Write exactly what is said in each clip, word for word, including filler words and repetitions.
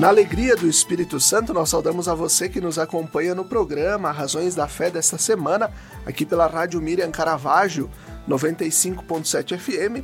Na alegria do Espírito Santo, nós saudamos a você que nos acompanha no programa Razões da Fé desta semana, aqui pela Rádio Miriam Caravaggio, noventa e cinco ponto sete F M,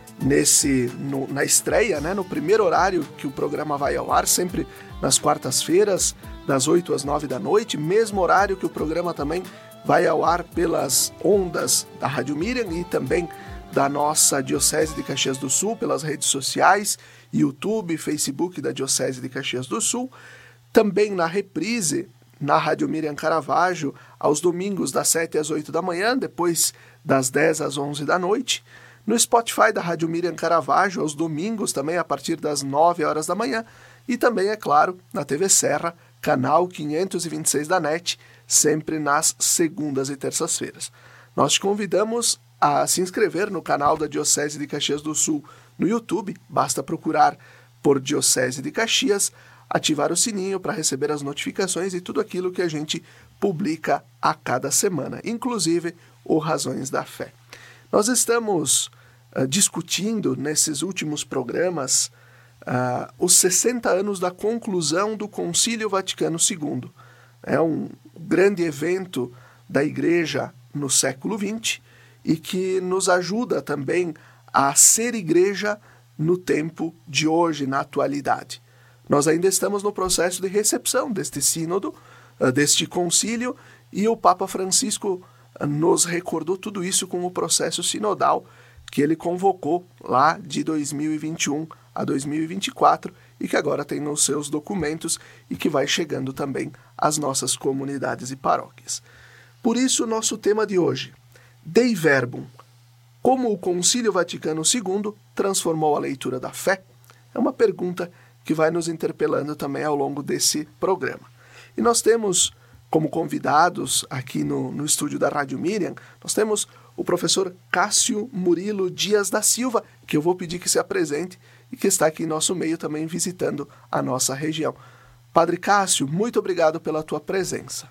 nesse, no, na estreia, né, no primeiro horário que o programa vai ao ar, sempre nas quartas-feiras, das oito às nove da noite, mesmo horário que o programa também vai ao ar pelas ondas da Rádio Miriam e também da nossa Diocese de Caxias do Sul, pelas redes sociais, YouTube, Facebook da Diocese de Caxias do Sul, também na reprise, na Rádio Miriam Caravaggio, aos domingos das sete às oito da manhã, depois das dez às onze da noite, no Spotify da Rádio Miriam Caravaggio, aos domingos também a partir das nove horas da manhã, e também, é claro, na T V Serra, canal quinhentos e vinte e seis da N E T, sempre nas segundas e terças-feiras. Nós te convidamos a se inscrever no canal da Diocese de Caxias do Sul no YouTube, basta procurar por Diocese de Caxias, ativar o sininho para receber as notificações e tudo aquilo que a gente publica a cada semana, inclusive o Razões da Fé. Nós estamos uh, discutindo nesses últimos programas uh, os sessenta anos da conclusão do Concílio Vaticano segundo. É um grande evento da Igreja no século vinte e que nos ajuda também a ser igreja no tempo de hoje, na atualidade. Nós ainda estamos no processo de recepção deste sínodo, deste concílio, e o Papa Francisco nos recordou tudo isso com o processo sinodal que ele convocou lá de dois mil e vinte e um a dois mil e vinte e quatro e que agora tem nos seus documentos e que vai chegando também às nossas comunidades e paróquias. Por isso, nosso tema de hoje, Dei Verbum, como o Concílio Vaticano segundo transformou a leitura da fé? É uma pergunta que vai nos interpelando também ao longo desse programa. E nós temos como convidados aqui no, no estúdio da Rádio Miriam, nós temos o professor Cássio Murilo Dias da Silva, que eu vou pedir que se apresente e que está aqui em nosso meio também visitando a nossa região. Padre Cássio, muito obrigado pela tua presença.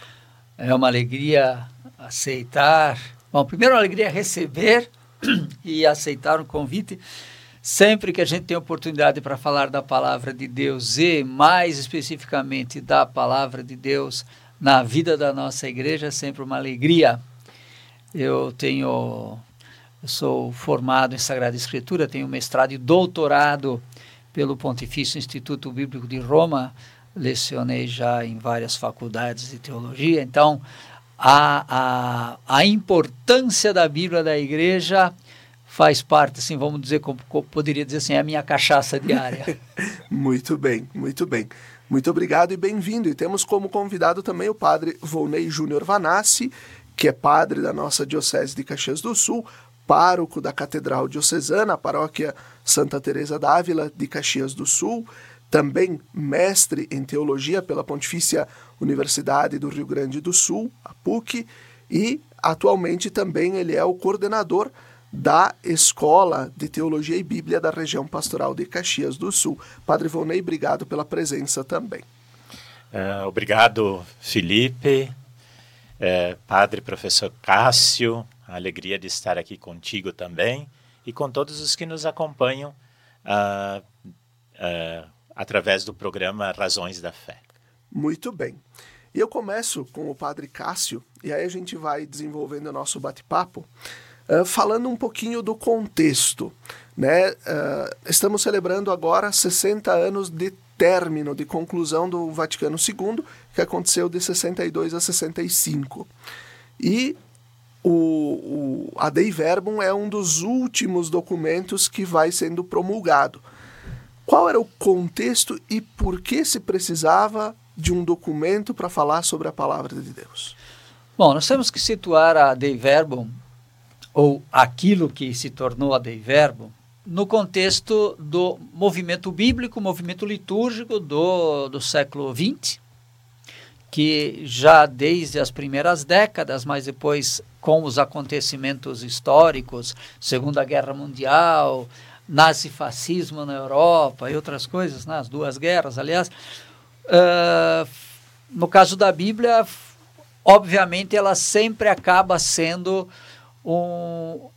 É uma alegria aceitar... Bom, primeiro uma alegria receber e aceitar o convite. Sempre que a gente tem oportunidade para falar da palavra de Deus e, mais especificamente, da palavra de Deus na vida da nossa igreja, é sempre uma alegria. Eu tenho, eu sou formado em Sagrada Escritura, tenho mestrado e doutorado pelo Pontifício Instituto Bíblico de Roma, lecionei já em várias faculdades de teologia, então a, a, a importância da Bíblia da igreja faz parte, assim, vamos dizer, como, como poderia dizer assim, é a minha cachaça diária. Muito bem, muito bem. Muito obrigado e bem-vindo. E temos como convidado também o padre Volney Júnior Vanassi, que é padre da nossa Diocese de Caxias do Sul, pároco da Catedral Diocesana, a paróquia Santa Teresa d'Ávila de Caxias do Sul, também mestre em teologia pela Pontifícia Universidade do Rio Grande do Sul, a P U C, e atualmente também ele é o coordenador da Escola de Teologia e Bíblia da região pastoral de Caxias do Sul. Padre Volney, obrigado pela presença também. Uh, obrigado, Felipe, uh, Padre Professor Cássio, a alegria de estar aqui contigo também e com todos os que nos acompanham uh, uh, através do programa Razões da Fé. Muito bem. E eu começo com o Padre Cássio, e aí a gente vai desenvolvendo o nosso bate-papo, uh, falando um pouquinho do contexto, né? Uh, estamos celebrando agora sessenta anos de término, de conclusão do Vaticano segundo, que aconteceu de sessenta e dois a sessenta e cinco. E o, o, a Dei Verbum é um dos últimos documentos que vai sendo promulgado. Qual era o contexto e por que se precisava de um documento para falar sobre a palavra de Deus? Bom, nós temos que situar a Dei Verbum, ou aquilo que se tornou a Dei Verbum, no contexto do movimento bíblico, movimento litúrgico do, do século vinte, que já desde as primeiras décadas, mas depois com os acontecimentos históricos, Segunda Guerra Mundial, nazifascismo na Europa e outras coisas, né, as duas guerras, aliás, uh, no caso da Bíblia, obviamente ela sempre acaba sendo um,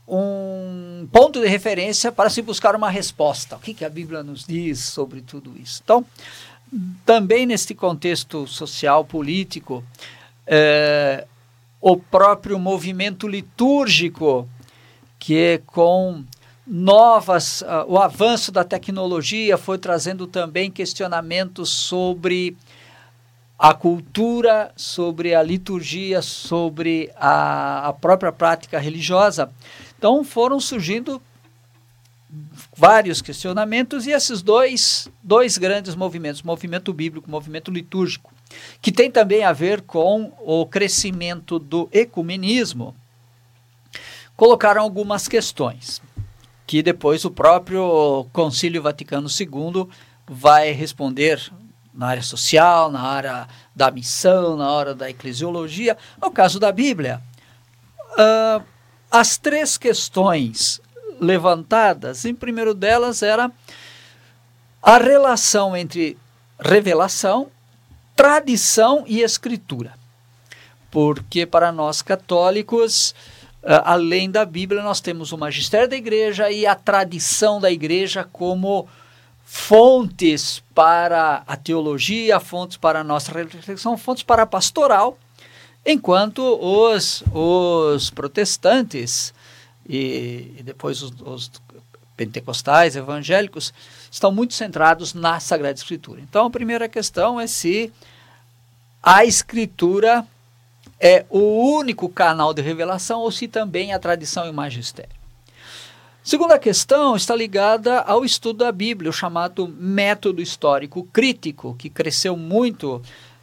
um ponto de referência para se buscar uma resposta. O que, que a Bíblia nos diz sobre tudo isso? Então, também neste contexto social, político, é, o próprio movimento litúrgico, que é com novas, uh, o avanço da tecnologia foi trazendo também questionamentos sobre a cultura, sobre a liturgia, sobre a, a própria prática religiosa. Então foram surgindo vários questionamentos e esses dois, dois grandes movimentos, movimento bíblico, movimento litúrgico, que tem também a ver com o crescimento do ecumenismo, colocaram algumas questões que depois o próprio Concílio Vaticano segundo vai responder na área social, na área da missão, na área da eclesiologia. No caso da Bíblia, uh, as três questões levantadas, em primeiro delas era a relação entre revelação, tradição e escritura. Porque para nós católicos, Uh, além da Bíblia, nós temos o magistério da igreja e a tradição da igreja como fontes para a teologia, fontes para a nossa reflexão, fontes para a pastoral, enquanto os, os protestantes e, e depois os, os pentecostais, evangélicos, estão muito centrados na Sagrada Escritura. Então, a primeira questão é se a Escritura é o único canal de revelação ou se também a tradição e o magistério. Segunda questão está ligada ao estudo da Bíblia, o chamado método histórico crítico, que cresceu muito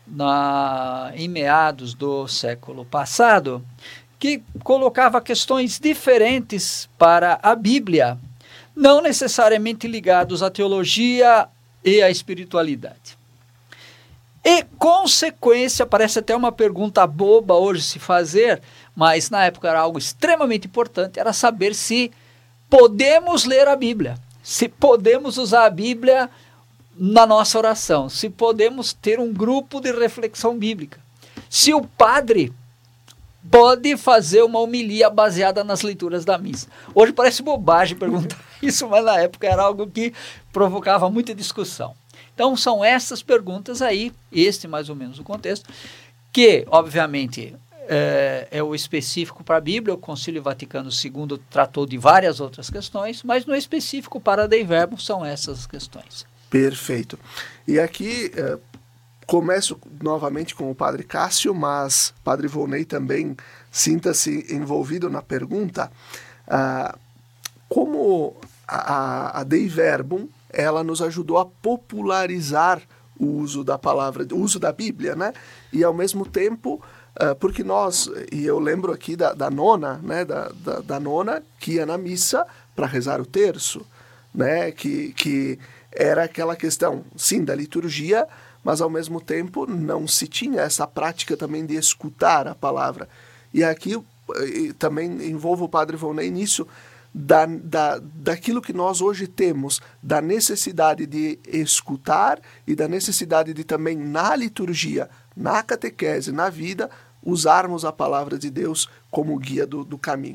na, em meados do século passado, que colocava questões diferentes para a Bíblia, não necessariamente ligados à teologia e à espiritualidade. E, consequência, parece até uma pergunta boba hoje se fazer, mas na época era algo extremamente importante, era saber se podemos ler a Bíblia, se podemos usar a Bíblia na nossa oração, se podemos ter um grupo de reflexão bíblica, se o padre pode fazer uma homilia baseada nas leituras da missa. Hoje parece bobagem perguntar isso, mas na época era algo que provocava muita discussão. Então, são essas perguntas aí, este mais ou menos o contexto, que, obviamente, é, é o específico para a Bíblia. O Concílio Vaticano segundo tratou de várias outras questões, mas no específico para Dei Verbum são essas questões. Perfeito. E aqui, é, começo novamente com o Padre Cássio, mas Padre Volney também sinta-se envolvido na pergunta. Ah, como a, a Dei Verbum, ela nos ajudou a popularizar o uso da palavra, o uso da Bíblia, né? E ao mesmo tempo, uh, porque nós, e eu lembro aqui da, da nona, né? Da, da, da nona que ia na missa para rezar o terço, né? Que, que era aquela questão, sim, da liturgia, mas ao mesmo tempo não se tinha essa prática também de escutar a palavra. E aqui e também envolvo o Padre Volney nisso, Da, da, daquilo que nós hoje temos, da necessidade de escutar e da necessidade de também na liturgia, na catequese, na vida, usarmos a palavra de Deus como guia do, do caminho.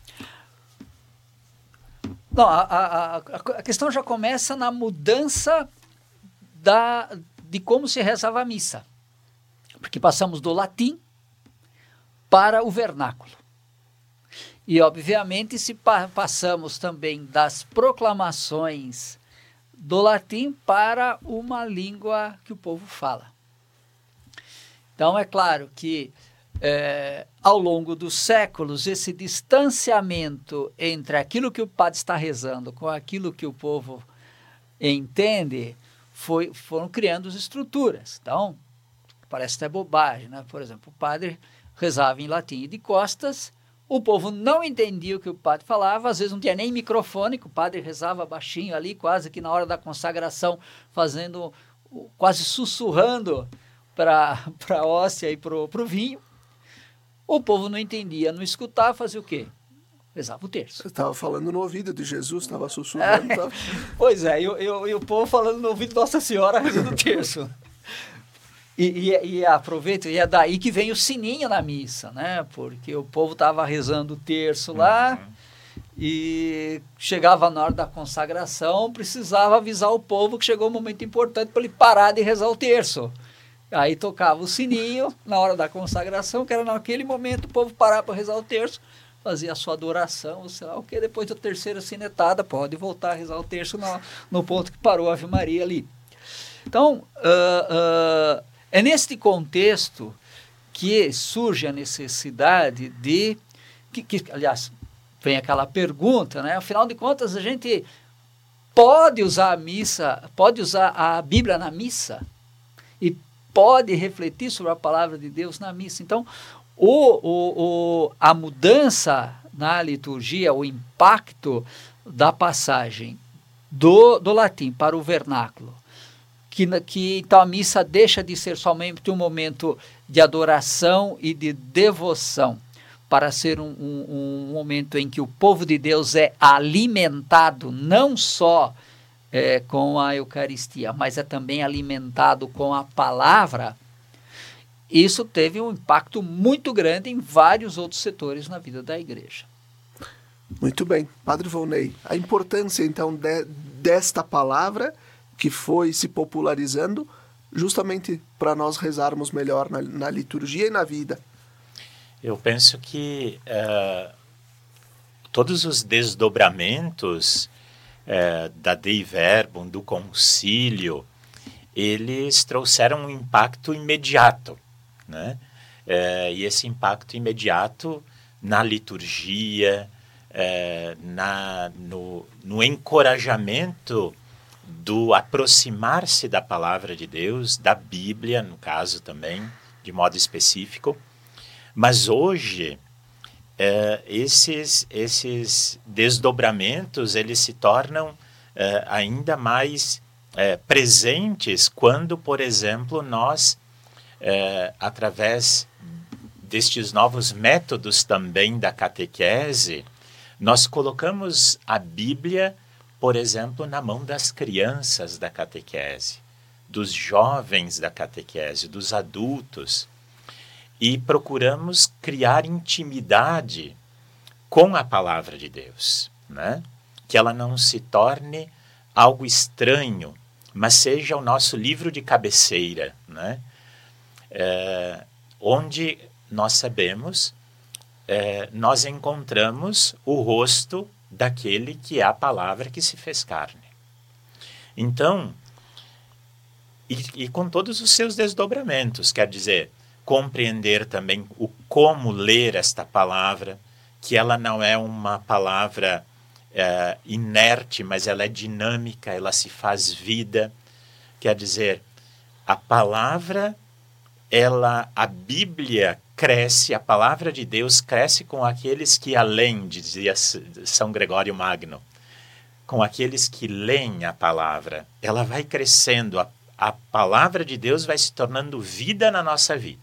Não, a, a, a questão já começa na mudança da, de como se rezava a missa, porque passamos do latim para o vernáculo. E, obviamente, se pa- passamos também das proclamações do latim para uma língua que o povo fala. Então, é claro que, é, ao longo dos séculos, esse distanciamento entre aquilo que o padre está rezando com aquilo que o povo entende, foi, foram criando as estruturas. Então, parece até bobagem, né? Por exemplo, o padre rezava em latim e de costas. O povo não entendia o que o padre falava, às vezes não tinha nem microfone, que o padre rezava baixinho ali, quase que na hora da consagração, fazendo, quase sussurrando para a hóstia e para o vinho. O povo não entendia, não escutava, fazia o quê? Rezava o terço. Você estava falando no ouvido de Jesus, estava sussurrando. É, tava... Pois é, e, e, e o povo falando no ouvido de Nossa Senhora rezando o terço. E, e, e aproveito, e é daí que vem o sininho na missa, né? Porque o povo estava rezando o terço lá, uhum. E chegava na hora da consagração, precisava avisar o povo que chegou um momento importante para ele parar de rezar o terço. Aí tocava o sininho na hora da consagração, que era naquele momento o povo parava para rezar o terço, fazia a sua adoração, sei lá o que, depois da terceira sinetada, pode voltar a rezar o terço no, no ponto que parou a Ave Maria ali. Então, uh, uh, é neste contexto que surge a necessidade de, que, que, aliás, vem aquela pergunta, né? Afinal de contas, a gente pode usar a missa, pode usar a Bíblia na missa e pode refletir sobre a palavra de Deus na missa. Então, o, o, o, a mudança na liturgia, o impacto da passagem do, do latim para o vernáculo, que, que então a missa deixa de ser somente um momento de adoração e de devoção, para ser um, um, um momento em que o povo de Deus é alimentado não só é, com a Eucaristia, mas é também alimentado com a palavra. Isso teve um impacto muito grande em vários outros setores na vida da igreja. Muito bem. Padre Volney, a importância então de, desta palavra que foi se popularizando justamente para nós rezarmos melhor na, na liturgia e na vida. Eu penso que uh, todos os desdobramentos uh, da Dei Verbum, do concílio, eles trouxeram um impacto imediato, né? Uh, e esse impacto imediato na liturgia, uh, na, no, no encorajamento do aproximar-se da palavra de Deus, da Bíblia, no caso também, de modo específico. Mas hoje, eh, esses, esses desdobramentos, eles se tornam eh, ainda mais eh, presentes quando, por exemplo, nós, eh, através destes novos métodos também da catequese, nós colocamos a Bíblia, por exemplo, na mão das crianças da catequese, dos jovens da catequese, dos adultos, e procuramos criar intimidade com a palavra de Deus, né? Que ela não se torne algo estranho, mas seja o nosso livro de cabeceira, né? É, onde nós sabemos, é, nós encontramos o rosto daquele que é a palavra que se fez carne. Então, e, e com todos os seus desdobramentos, quer dizer, compreender também o como ler esta palavra, que ela não é uma palavra é, inerte, mas ela é dinâmica, ela se faz vida. Quer dizer, a palavra, ela, a Bíblia cresce, a palavra de Deus cresce com aqueles que além, dizia São Gregório Magno, com aqueles que leem a palavra. Ela vai crescendo, a, a palavra de Deus vai se tornando vida na nossa vida.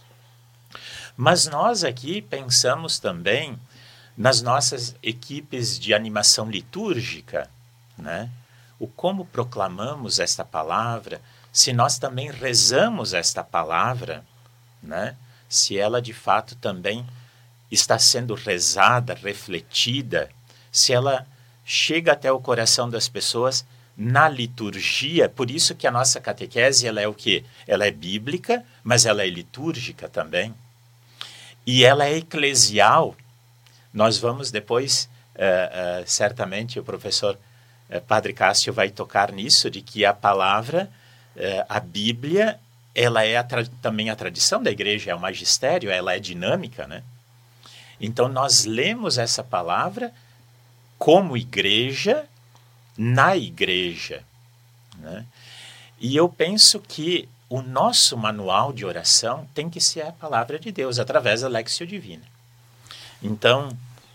Mas nós aqui pensamos também nas nossas equipes de animação litúrgica, né? O como proclamamos esta palavra, se nós também rezamos esta palavra, né? Se ela de fato também está sendo rezada, refletida, se ela chega até o coração das pessoas na liturgia. Por isso que a nossa catequese, ela é o quê? Ela é bíblica, mas ela é litúrgica também. E ela é eclesial. Nós vamos depois, uh, uh, certamente, o professor uh, Padre Cássio vai tocar nisso, de que a palavra, uh, a Bíblia, ela é a também a tradição da igreja, é o magistério, ela é dinâmica, né? Então, nós lemos essa palavra como igreja, na igreja, né? E eu penso que o nosso manual de oração tem que ser a palavra de Deus, através da Lectio Divina. Então,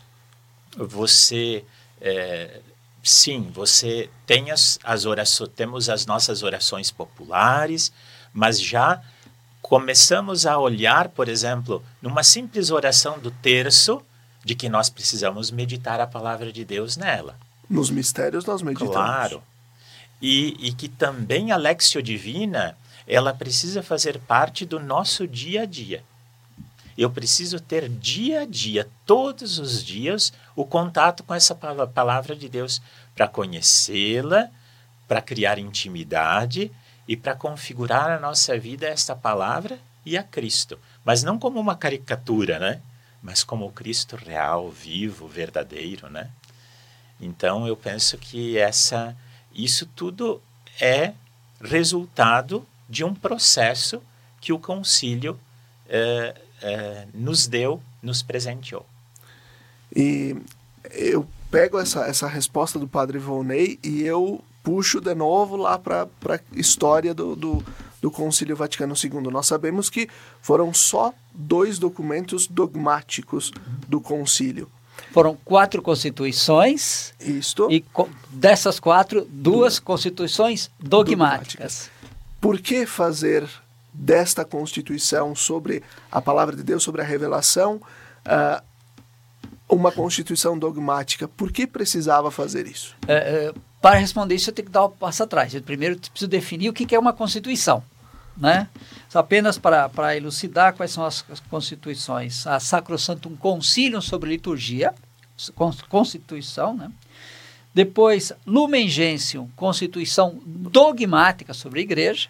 você, é, sim, você tem as, as orações, temos as nossas orações populares, mas já começamos a olhar, por exemplo, numa simples oração do terço, de que nós precisamos meditar a palavra de Deus nela. Nos mistérios nós meditamos. Claro. E, e que também a Lectio Divina, ela precisa fazer parte do nosso dia a dia. Eu preciso ter dia a dia, todos os dias, o contato com essa palavra de Deus para conhecê-la, para criar intimidade e para configurar a nossa vida a esta palavra e a Cristo. Mas não como uma caricatura, né? Mas como o Cristo real, vivo, verdadeiro, né? Então, eu penso que essa, isso tudo é resultado de um processo que o concílio eh, eh, nos deu, nos presenteou. E eu pego essa, essa resposta do Padre Volney e eu puxo de novo lá para a história do, do, do Concílio Vaticano segundo. Nós sabemos que foram só dois documentos dogmáticos do concílio. Foram quatro constituições. Isto. E co- dessas quatro, duas constituições dogmáticas. Por que fazer desta Constituição sobre a palavra de Deus, sobre a revelação, uh, uma Constituição dogmática? Por que precisava fazer isso? É, é, para responder isso, eu tenho que dar um passo atrás. Eu primeiro preciso definir o que é uma Constituição, né? Só apenas para, para elucidar quais são as, as constituições. A Sacrosanctum Concilium sobre liturgia, Constituição, né? Depois, Lumen Gentium, Constituição dogmática sobre a Igreja.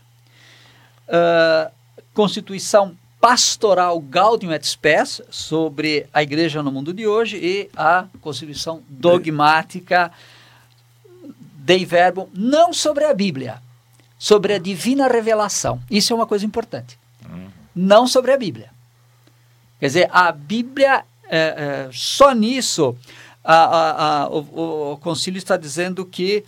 Uh, Constituição Pastoral Gaudium et Spes, sobre a Igreja no mundo de hoje. E a Constituição dogmática Dei Verbum, não sobre a Bíblia, sobre a divina revelação. Isso é uma coisa importante. Uhum. Não sobre a Bíblia. Quer dizer, a Bíblia, é, é, só nisso, a, a, a, o, o concílio está dizendo que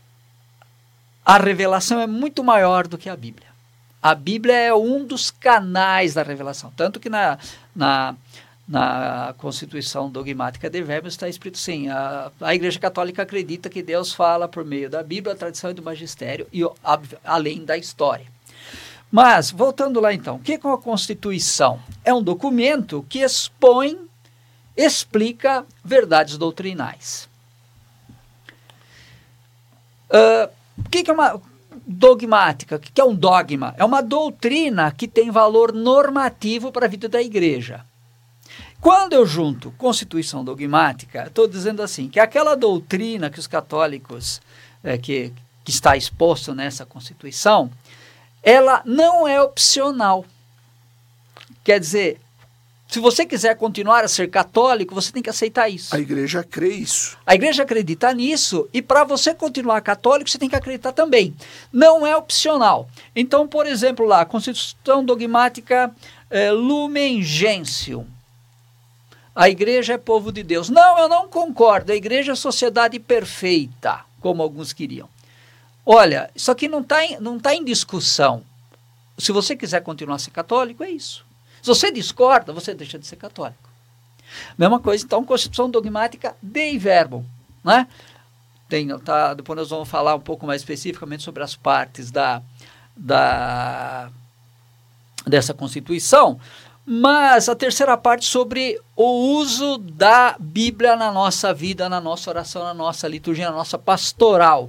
a revelação é muito maior do que a Bíblia. A Bíblia é um dos canais da revelação. Tanto que na, na, na Constituição Dogmática de Verbum está escrito assim, a, a Igreja Católica acredita que Deus fala por meio da Bíblia, da tradição e do magistério, e a, além da história. Mas, voltando lá então, o que é uma Constituição? É um documento que expõe, explica verdades doutrinais. Uh, o que é uma dogmática? O que é um dogma? É uma doutrina que tem valor normativo para a vida da Igreja. Quando eu junto Constituição dogmática, estou dizendo assim, que aquela doutrina que os católicos, é, que, que está exposto nessa Constituição, ela não é opcional. Quer dizer, se você quiser continuar a ser católico, você tem que aceitar isso. A Igreja crê isso. A Igreja acredita nisso, e para você continuar católico, você tem que acreditar também. Não é opcional. Então, por exemplo, lá, Constituição dogmática é, Lumen Gentium. A Igreja é povo de Deus. Não, eu não concordo. A Igreja é sociedade perfeita, como alguns queriam. Olha, isso aqui não está em, não tá em discussão. Se você quiser continuar a ser católico, é isso. Se você discorda, você deixa de ser católico. Mesma coisa, então, Constituição dogmática Dei Verbum, né? Tem, tá, depois nós vamos falar um pouco mais especificamente sobre as partes da, da, dessa Constituição, mas a terceira parte sobre o uso da Bíblia na nossa vida, na nossa oração, na nossa liturgia, na nossa pastoral.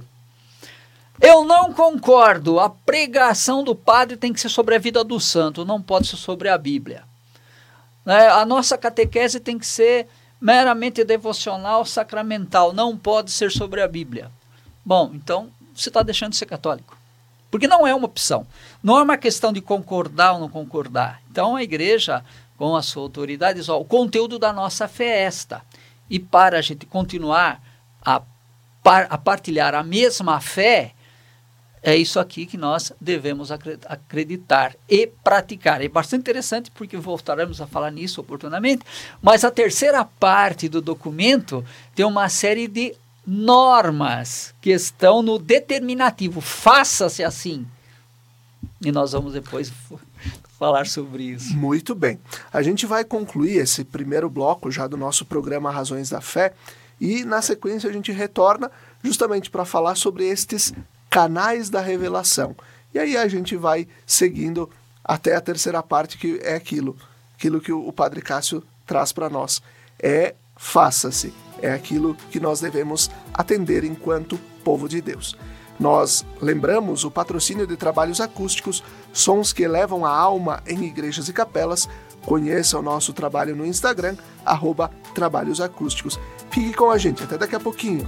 Eu não concordo, a pregação do padre tem que ser sobre a vida do santo, não pode ser sobre a Bíblia. Né? A nossa catequese tem que ser meramente devocional, sacramental, não pode ser sobre a Bíblia. Bom, então você está deixando de ser católico, porque não é uma opção, não é uma questão de concordar ou não concordar. Então a Igreja, com a sua autoridade, diz, ó, o conteúdo da nossa fé é esta, e para a gente continuar a, par, a partilhar a mesma fé, é isso aqui que nós devemos acreditar e praticar. É bastante interessante porque voltaremos a falar nisso oportunamente, mas a terceira parte do documento tem uma série de normas que estão no determinativo. Faça-se assim. E nós vamos depois falar sobre isso. Muito bem. A gente vai concluir esse primeiro bloco já do nosso programa Razões da Fé e na sequência a gente retorna justamente para falar sobre estes canais da revelação. E aí a gente vai seguindo até a terceira parte, que é aquilo, aquilo que o Padre Cássio traz para nós. É faça-se, é aquilo que nós devemos atender enquanto povo de Deus. Nós lembramos o patrocínio de trabalhos acústicos, sons que elevam a alma em igrejas e capelas. Conheça o nosso trabalho no Instagram, arroba Trabalhos Acústicos. Fique com a gente, até daqui a pouquinho.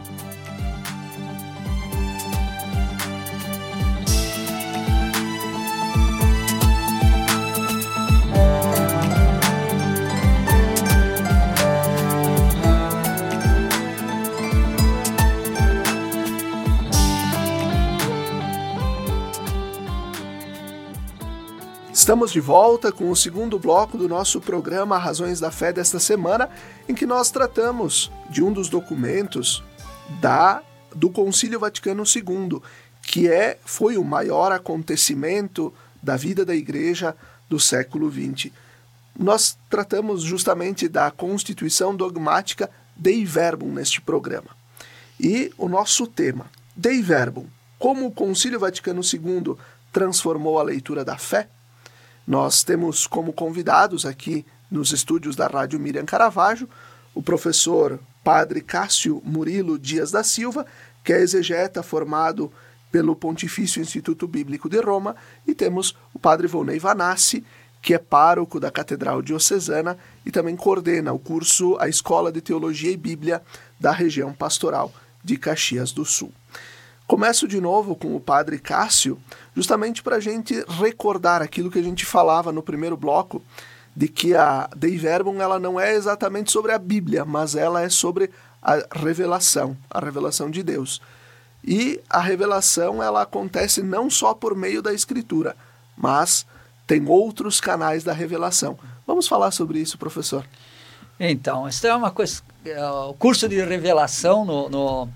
Estamos de volta com o segundo bloco do nosso programa Razões da Fé desta semana, em que nós tratamos de um dos documentos da, do Concílio Vaticano segundo, que é, foi o maior acontecimento da vida da Igreja do século vinte. Nós tratamos justamente da Constituição Dogmática Dei Verbum neste programa. E o nosso tema, Dei Verbum, como o Concílio Vaticano segundo transformou a leitura da fé. Nós temos como convidados aqui nos estúdios da Rádio Miriam Caravaggio o professor Padre Cássio Murilo Dias da Silva, que é exegeta formado pelo Pontifício Instituto Bíblico de Roma, e temos o Padre Volney Vanassi, que é pároco da Catedral Diocesana e também coordena o curso A Escola de Teologia e Bíblia da região pastoral de Caxias do Sul. Começo de novo com o Padre Cássio, justamente para a gente recordar aquilo que a gente falava no primeiro bloco, de que a Dei Verbum ela não é exatamente sobre a Bíblia, mas ela é sobre a revelação, a revelação de Deus. E a revelação ela acontece não só por meio da Escritura, mas tem outros canais da revelação. Vamos falar sobre isso, professor? Então, isso é uma coisa... O curso de revelação no... no...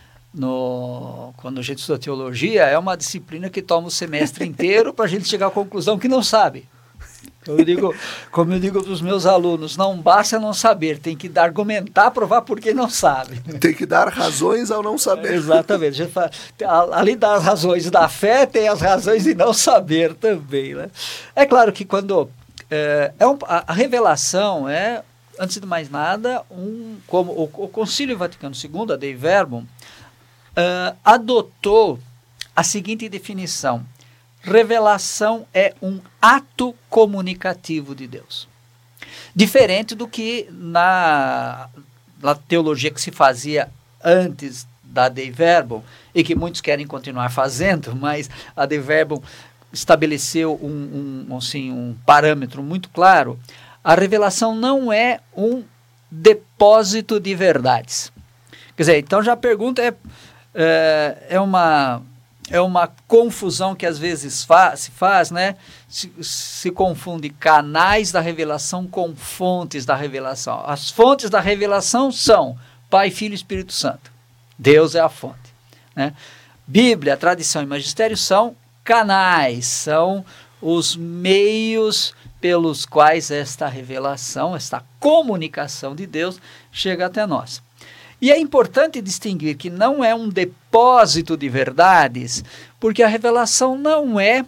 No, quando a gente estuda teologia, é uma disciplina que toma o semestre inteiro para a gente chegar à conclusão que não sabe. Eu digo, como eu digo para os meus alunos, não basta não saber, tem que argumentar, provar por que não sabe. Tem que dar razões ao não saber. É, exatamente. A gente fala, além das razões da fé, tem as razões de não saber também. Né? É claro que quando... É, é um, a, a revelação é, antes de mais nada, um, como o, o Concílio Vaticano segundo, a Dei Verbum, Uh, adotou a seguinte definição: revelação é um ato comunicativo de Deus. Diferente do que na, na teologia que se fazia antes da Dei Verbum, e que muitos querem continuar fazendo, mas a Dei Verbum estabeleceu um, um, assim, um parâmetro muito claro. A revelação não é um depósito de verdades. Quer dizer, então já a pergunta é... É, é, uma, é uma confusão que às vezes fa- se faz, né? Se, se confunde canais da revelação com fontes da revelação. As fontes da revelação são Pai, Filho e Espírito Santo. Deus é a fonte. Né? Bíblia, tradição e magistério são canais, são os meios pelos quais esta revelação, esta comunicação de Deus chega até nós. E é importante distinguir que não é um depósito de verdades, porque a revelação não é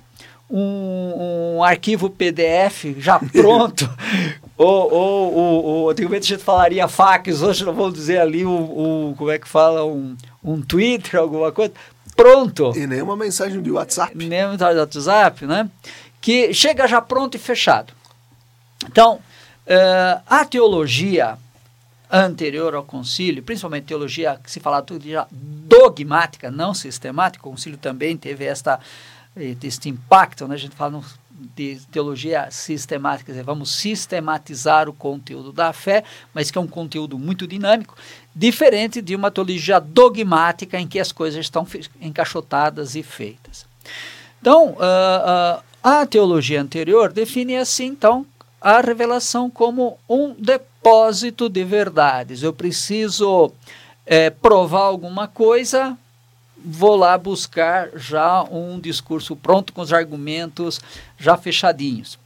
um, um arquivo P D F já pronto, ou, ou, ou, ou antigamente a gente falaria fax, hoje não vamos dizer ali, o, o, como é que fala, um, um Twitter, alguma coisa, pronto. E nem uma mensagem de WhatsApp. Nem uma mensagem de WhatsApp, né? Que chega já pronto e fechado. Então, uh, a teologia anterior ao concílio, principalmente teologia que se fala tudo já dogmática, não sistemática, o concílio também teve esta, este impacto, né? A gente fala no, de teologia sistemática, quer dizer, vamos sistematizar o conteúdo da fé, mas que é um conteúdo muito dinâmico, diferente de uma teologia dogmática em que as coisas estão encaixotadas e feitas. Então, uh, uh, a teologia anterior define assim, então, a revelação como um depósito de verdades. Eu preciso é, provar alguma coisa, vou lá buscar já um discurso pronto com os argumentos já fechadinhos.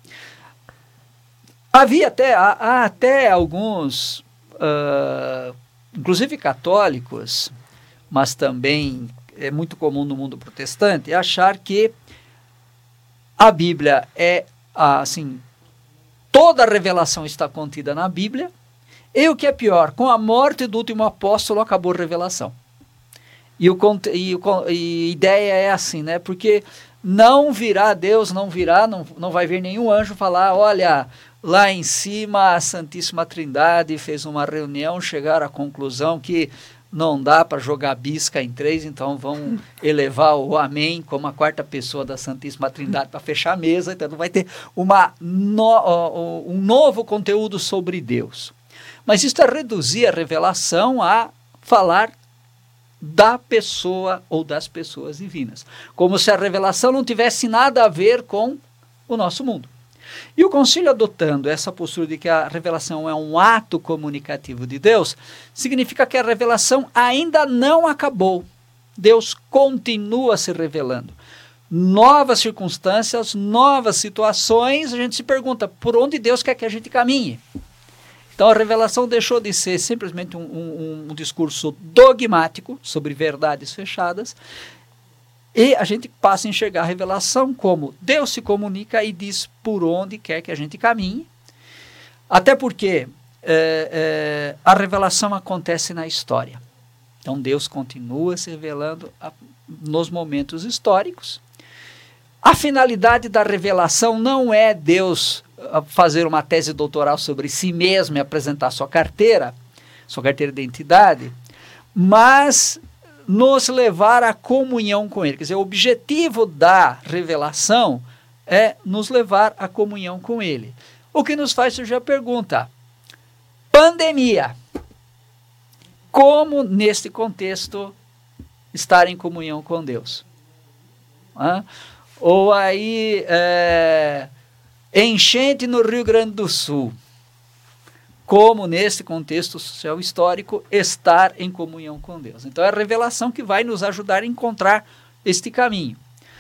Havia até, há, há até alguns, uh, inclusive católicos, mas também é muito comum no mundo protestante, achar que a Bíblia é, assim, toda a revelação está contida na Bíblia, e o que é pior, com a morte do último apóstolo acabou a revelação. E, o, e, o, e a ideia é assim, né? Porque não virá Deus, não virá, não, não vai vir nenhum anjo falar, olha, lá em cima a Santíssima Trindade fez uma reunião, chegaram à conclusão que não dá para jogar bisca em três, então vão elevar o amém como a quarta pessoa da Santíssima Trindade para fechar a mesa, então vai ter uma no, um novo conteúdo sobre Deus. Mas isso é reduzir a revelação a falar da pessoa ou das pessoas divinas, como se a revelação não tivesse nada a ver com o nosso mundo. E o Concílio, adotando essa postura de que a revelação é um ato comunicativo de Deus, significa que a revelação ainda não acabou. Deus continua se revelando. Novas circunstâncias, novas situações, a gente se pergunta, por onde Deus quer que a gente caminhe? Então a revelação deixou de ser simplesmente um, um, um discurso dogmático sobre verdades fechadas, e a gente passa a enxergar a revelação como Deus se comunica e diz por onde quer que a gente caminhe, até porque é, é, a revelação acontece na história. Então Deus continua se revelando a, nos momentos históricos. A finalidade da revelação não é Deus fazer uma tese doutoral sobre si mesmo e apresentar sua carteira, sua carteira de identidade, mas nos levar à comunhão com Ele. Quer dizer, o objetivo da revelação é nos levar à comunhão com Ele. O que nos faz surgir a pergunta, pandemia, como neste contexto estar em comunhão com Deus? Ah? Ou aí, é, enchente no Rio Grande do Sul, como nesse contexto social histórico estar em comunhão com Deus. Então é a revelação que vai nos ajudar a encontrar este caminho.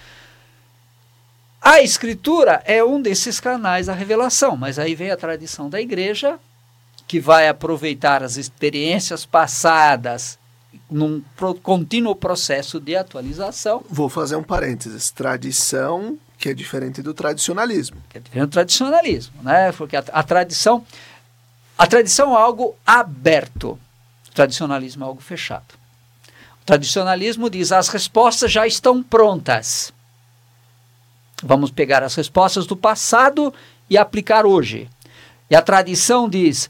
A Escritura é um desses canais da revelação, mas aí vem a tradição da igreja, que vai aproveitar as experiências passadas num pro, contínuo processo de atualização. Vou fazer um parênteses. Tradição, que é diferente do tradicionalismo. Que é diferente do tradicionalismo, né? Porque a, a tradição... A tradição é algo aberto, o tradicionalismo é algo fechado. O tradicionalismo diz, as respostas já estão prontas. Vamos pegar as respostas do passado e aplicar hoje. E a tradição diz,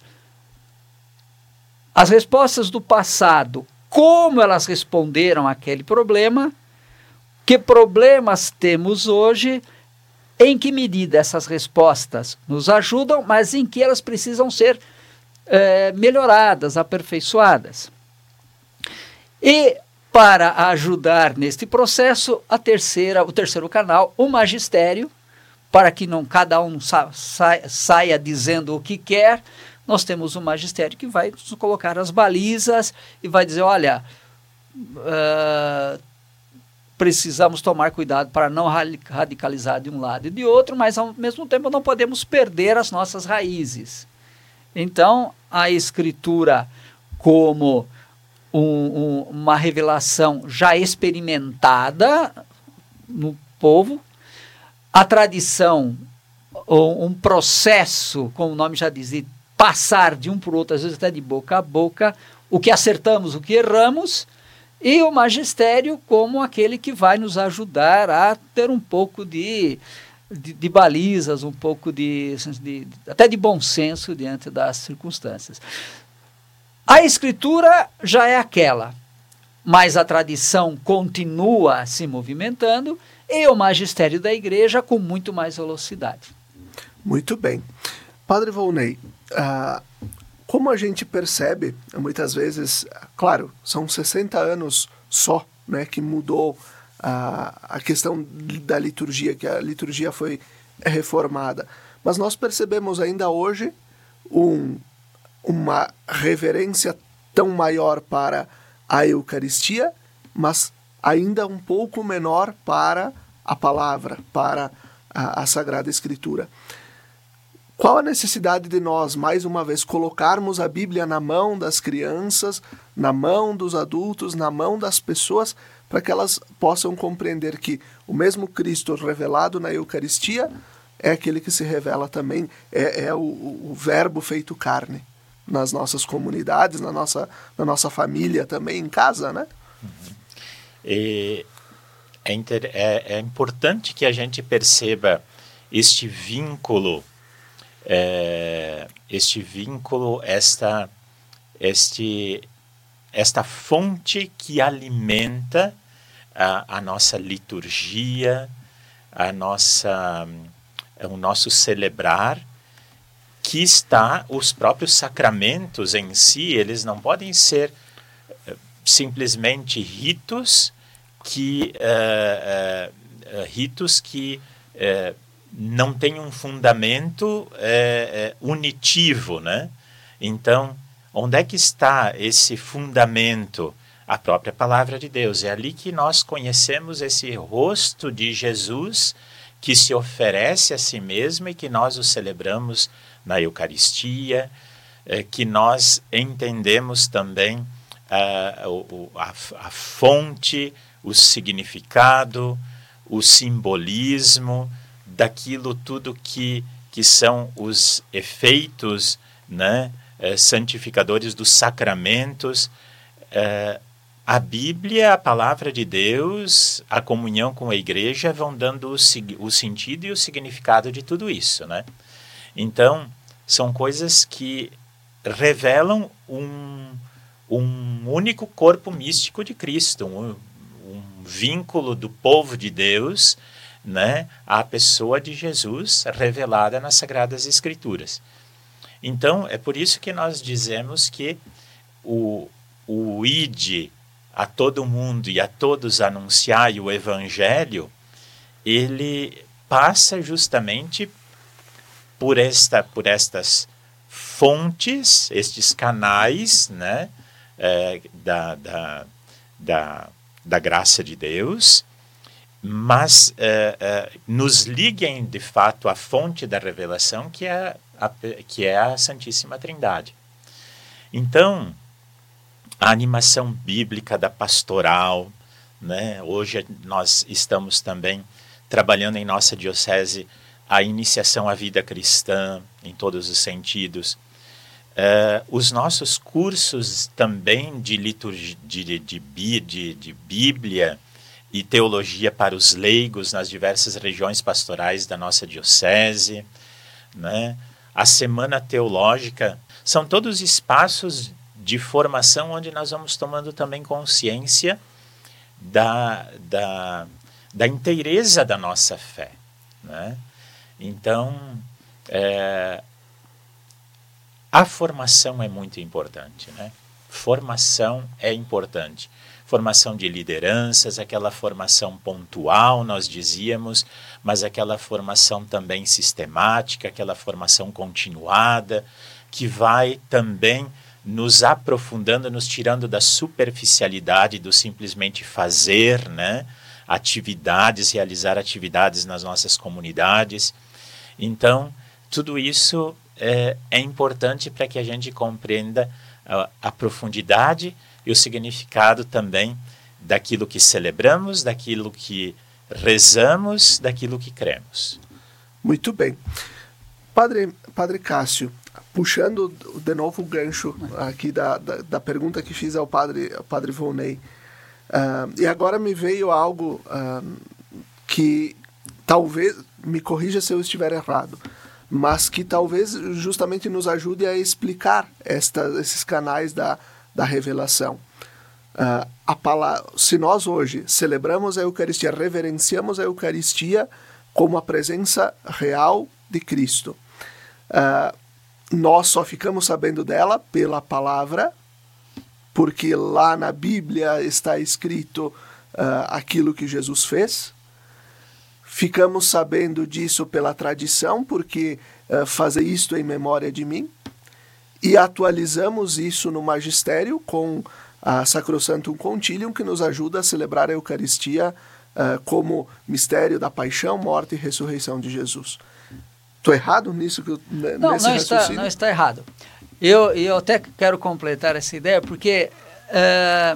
as respostas do passado, como elas responderam àquele problema, que problemas temos hoje, em que medida essas respostas nos ajudam, mas em que elas precisam ser é, melhoradas, aperfeiçoadas. E para ajudar neste processo, a terceira, o terceiro canal, o magistério, para que não cada um sa sa saia dizendo o que quer, nós temos um magistério que vai nos colocar as balizas e vai dizer, olha, uh, precisamos tomar cuidado para não radicalizar de um lado e de outro, mas ao mesmo tempo não podemos perder as nossas raízes. Então, a Escritura, como um, um, uma revelação já experimentada no povo, a tradição, um, um processo, como o nome já diz, de passar de um para o outro, às vezes até de boca a boca, o que acertamos, o que erramos, e o magistério como aquele que vai nos ajudar a ter um pouco de, de, de balizas, um pouco de, de, até de bom senso diante das circunstâncias. A Escritura já é aquela, mas a tradição continua se movimentando e o magistério da igreja com muito mais velocidade. Muito bem. Padre Volney, uh, como a gente percebe, muitas vezes, claro, são sessenta anos só, né, que mudou a, a questão da liturgia, que a liturgia foi reformada, mas nós percebemos ainda hoje um, uma reverência tão maior para a Eucaristia, mas ainda um pouco menor para a palavra, para a, a Sagrada Escritura. Qual a necessidade de nós, mais uma vez, colocarmos a Bíblia na mão das crianças, na mão dos adultos, na mão das pessoas, para que elas possam compreender que o mesmo Cristo revelado na Eucaristia é aquele que se revela também, é, é o, o verbo feito carne nas nossas comunidades, na nossa, na nossa família também, em casa, né? Uhum. E é, inter, é, é importante que a gente perceba este vínculo, é, este vínculo, esta, este, esta fonte que alimenta a, a nossa liturgia, a nossa, o nosso celebrar, que está os próprios sacramentos em si. Eles não podem ser uh, simplesmente ritos que, uh, uh, uh, ritos que uh, não têm um fundamento uh, uh, unitivo, né? Então, onde é que está esse fundamento? A própria palavra de Deus. É ali que nós conhecemos esse rosto de Jesus que se oferece a si mesmo e que nós o celebramos na Eucaristia, eh, que nós entendemos também uh, o, a, a fonte, o significado, o simbolismo daquilo tudo que, que são os efeitos, né, eh, santificadores dos sacramentos. Eh, a Bíblia, a palavra de Deus, a comunhão com a igreja vão dando o, o sentido e o significado de tudo isso, né? Então, são coisas que revelam um, um único corpo místico de Cristo, um, um vínculo do povo de Deus, né, à pessoa de Jesus revelada nas Sagradas Escrituras. Então, é por isso que nós dizemos que o, o ide a todo mundo e a todos anunciai o Evangelho, ele passa justamente por, esta, por estas fontes, estes canais, né, é, da, da, da, da graça de Deus, mas é, é, nos liguem de fato à fonte da revelação, que é a, que é a Santíssima Trindade. Então, a animação bíblica da pastoral, né, hoje nós estamos também trabalhando em nossa diocese a iniciação à vida cristã, em todos os sentidos. Uh, os nossos cursos também de liturgia, de, de, de, de, de Bíblia e teologia para os leigos nas diversas regiões pastorais da nossa diocese, né? A Semana Teológica, são todos espaços de formação onde nós vamos tomando também consciência da, da, da inteireza da nossa fé, né? Então, é, a formação é muito importante, né? Formação é importante. Formação de lideranças, aquela formação pontual, nós dizíamos, mas aquela formação também sistemática, aquela formação continuada, que vai também nos aprofundando, nos tirando da superficialidade do simplesmente fazer, né? Atividades, realizar atividades nas nossas comunidades. Então, tudo isso é, é importante para que a gente compreenda a, a profundidade e o significado também daquilo que celebramos, daquilo que rezamos, daquilo que cremos. Muito bem. Padre, Padre Cássio, puxando de novo o gancho aqui da, da, da pergunta que fiz ao Padre, ao padre Volney, uh, e agora me veio algo uh, que talvez, me corrija se eu estiver errado, mas que talvez justamente nos ajude a explicar esta, esses canais da, da revelação. Uh, a palavra, se nós hoje celebramos a Eucaristia, reverenciamos a Eucaristia como a presença real de Cristo, uh, nós só ficamos sabendo dela pela palavra, porque lá na Bíblia está escrito uh, aquilo que Jesus fez. Ficamos sabendo disso pela tradição, porque uh, fazer isto em memória de mim, e atualizamos isso no magistério com a Sacrosanctum Concilium, que nos ajuda a celebrar a Eucaristia uh, como mistério da paixão, morte e ressurreição de Jesus. Estou errado nisso? Não, não está, não está errado. Eu, eu até quero completar essa ideia, porque uh,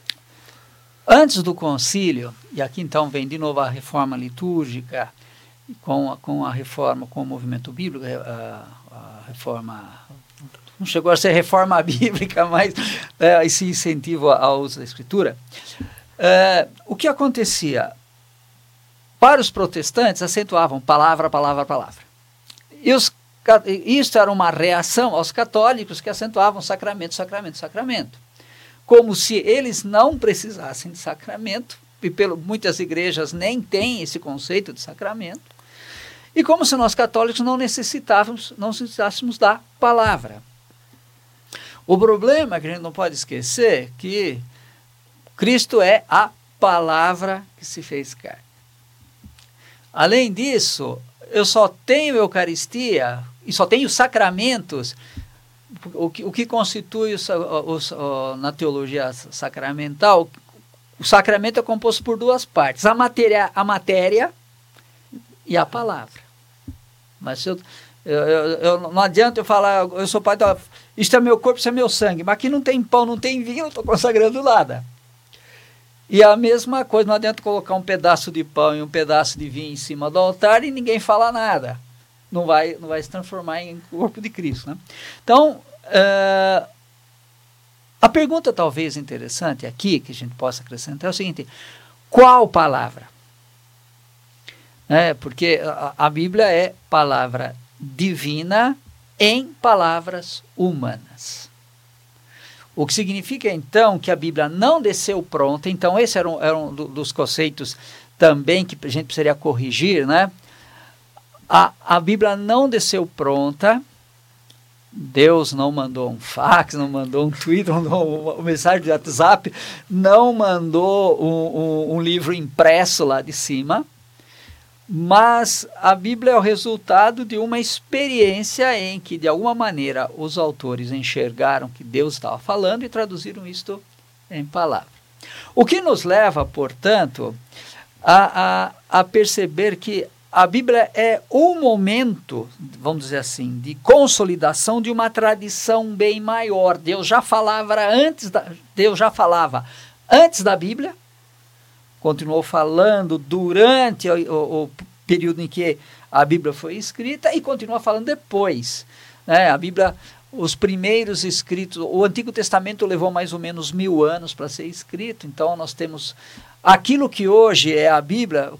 antes do concílio, e aqui então vem de novo a reforma litúrgica, com a, com a reforma, com o movimento bíblico, a, a reforma... Não chegou a ser reforma bíblica, mas é, esse incentivo ao uso da escritura. é, o que acontecia? Para os protestantes, acentuavam palavra, palavra, palavra. E os, isso era uma reação aos católicos que acentuavam sacramento, sacramento, sacramento. Como se eles não precisassem de sacramento, e pelo, muitas igrejas nem têm esse conceito de sacramento, e como se nós católicos não necessitávamos, não necessitássemos da palavra. O problema é que a gente não pode esquecer que Cristo é a palavra que se fez carne. Além disso, eu só tenho Eucaristia e só tenho sacramentos, o que, o que constitui os, os, os, na teologia sacramental, o sacramento é composto por duas partes, a matéria, a matéria e a palavra. Mas eu, eu, eu, eu, não adianta eu falar, eu sou pai, então, isto é meu corpo, isso é meu sangue, mas aqui não tem pão, não tem vinho, não estou consagrando nada. E a mesma coisa, não adianta colocar um pedaço de pão e um pedaço de vinho em cima do altar e ninguém fala nada. Não vai, não vai se transformar em corpo de Cristo, né? Então, uh, a pergunta talvez interessante aqui, que a gente possa acrescentar, é o seguinte: qual palavra? É, porque a, a Bíblia é palavra divina em palavras humanas. O que significa, então, que a Bíblia não desceu pronta. Então, esse era um, era um dos conceitos também que a gente precisaria corrigir, né? A, a Bíblia não desceu pronta, Deus não mandou um fax, não mandou um tweet, não mandou uma, uma mensagem de WhatsApp, não mandou um, um, um livro impresso lá de cima, mas a Bíblia é o resultado de uma experiência em que, de alguma maneira, os autores enxergaram que Deus estava falando e traduziram isto em palavra. O que nos leva, portanto, a, a, a perceber que a Bíblia é um momento, vamos dizer assim, de consolidação de uma tradição bem maior. Deus já falava antes da, Deus já falava antes da Bíblia, continuou falando durante o, o, o período em que a Bíblia foi escrita e continua falando depois. Né? A Bíblia, os primeiros escritos, o Antigo Testamento levou mais ou menos mil anos para ser escrito, então nós temos aquilo que hoje é a Bíblia.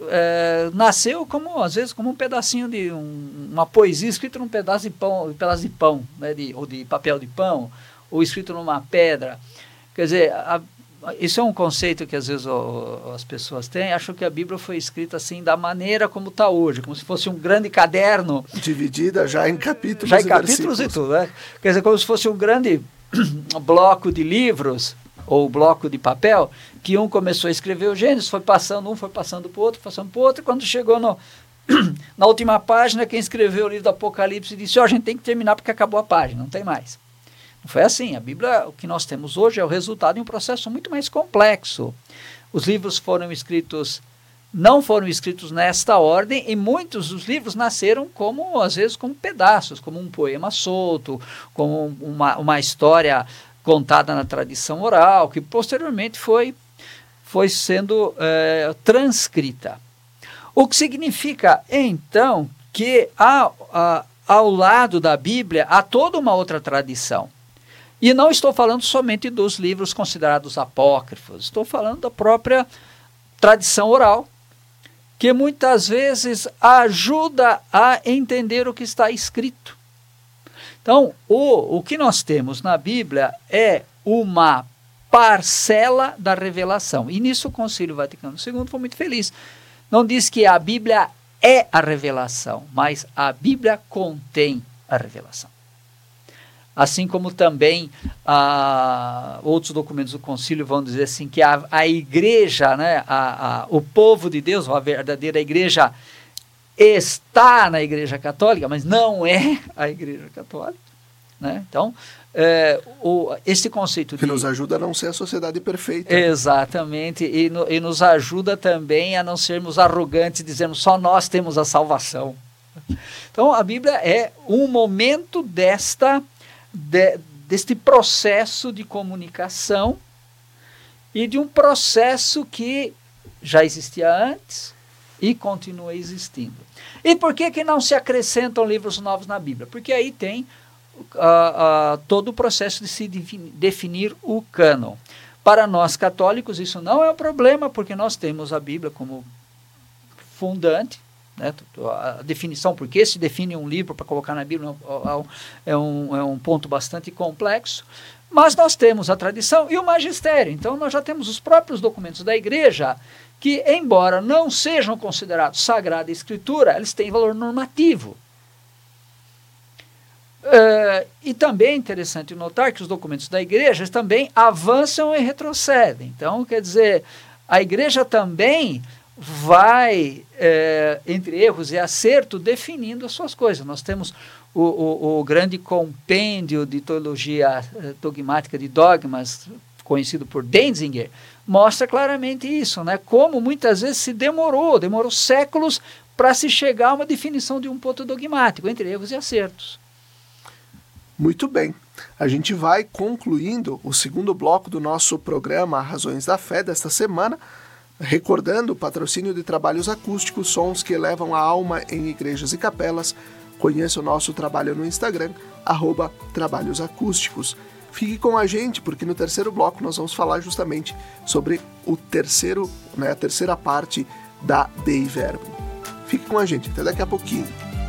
É, nasceu como, às vezes, como um pedacinho de um, uma poesia escrita num pedaço de pão, pedaço de pão, né, de, ou de papel de pão, ou escrito numa pedra. Quer dizer, a, isso é um conceito que às vezes o, as pessoas têm, acham que a Bíblia foi escrita assim da maneira como está hoje, como se fosse um grande caderno. Dividida já em capítulos já e em capítulos e tudo, né? Quer dizer, como se fosse um grande bloco de livros, ou bloco de papel, que um começou a escrever o Gênesis, foi passando, um foi passando para o outro, passando para o outro, e quando chegou no, na última página, quem escreveu o livro do Apocalipse disse, ó, oh, a gente tem que terminar porque acabou a página, não tem mais. Não foi assim. A Bíblia, o que nós temos hoje, é o resultado de um processo muito mais complexo. Os livros foram escritos, não foram escritos nesta ordem, e muitos dos livros nasceram como, às vezes, como pedaços, como um poema solto, como uma, uma história contada na tradição oral, que posteriormente foi, foi sendo é, transcrita. O que significa, então, que há, há, ao lado da Bíblia há toda uma outra tradição. E não estou falando somente dos livros considerados apócrifos, estou falando da própria tradição oral, que muitas vezes ajuda a entender o que está escrito. Então, o, o que nós temos na Bíblia é uma parcela da revelação. E nisso o Concílio Vaticano segundo foi muito feliz. Não diz que a Bíblia é a revelação, mas a Bíblia contém a revelação. Assim como também ah, outros documentos do Concílio vão dizer assim, que a, a igreja, né, a, a, o povo de Deus, a verdadeira igreja, está na Igreja Católica, mas não é a Igreja Católica. Né? Então, é, o, esse conceito que de... nos ajuda a não ser a sociedade perfeita. Exatamente, e, no, e nos ajuda também a não sermos arrogantes, dizendo só nós temos a salvação. Então, a Bíblia é um momento desta, de, deste processo de comunicação e de um processo que já existia antes e continua existindo. E por que que não se acrescentam livros novos na Bíblia? Porque aí tem uh, uh, todo o processo de se definir o cânon. Para nós católicos isso não é um problema, porque nós temos a Bíblia como fundante, né? A definição, por que se define um livro para colocar na Bíblia é um, é um ponto bastante complexo, mas nós temos a tradição e o magistério, então nós já temos os próprios documentos da igreja que, embora não sejam considerados Sagrada Escritura, eles têm valor normativo. Uh, e também é interessante notar que os documentos da igreja também avançam e retrocedem. Então, quer dizer, a igreja também vai, uh, entre erros e acerto, definindo as suas coisas. Nós temos o, o, o grande compêndio de teologia dogmática de dogmas, conhecido por Denzinger, mostra claramente isso, né? Como muitas vezes se demorou, demorou séculos para se chegar a uma definição de um ponto dogmático, entre erros e acertos. Muito bem, a gente vai concluindo o segundo bloco do nosso programa Razões da Fé desta semana, recordando o patrocínio de trabalhos acústicos, sons que elevam a alma em igrejas e capelas. Conheça o nosso trabalho no Instagram, arroba Trabalhos Acústicos. Fique com a gente, porque no terceiro bloco nós vamos falar justamente sobre o terceiro, né, a terceira parte da Dei Verbum. Fique com a gente, até daqui a pouquinho.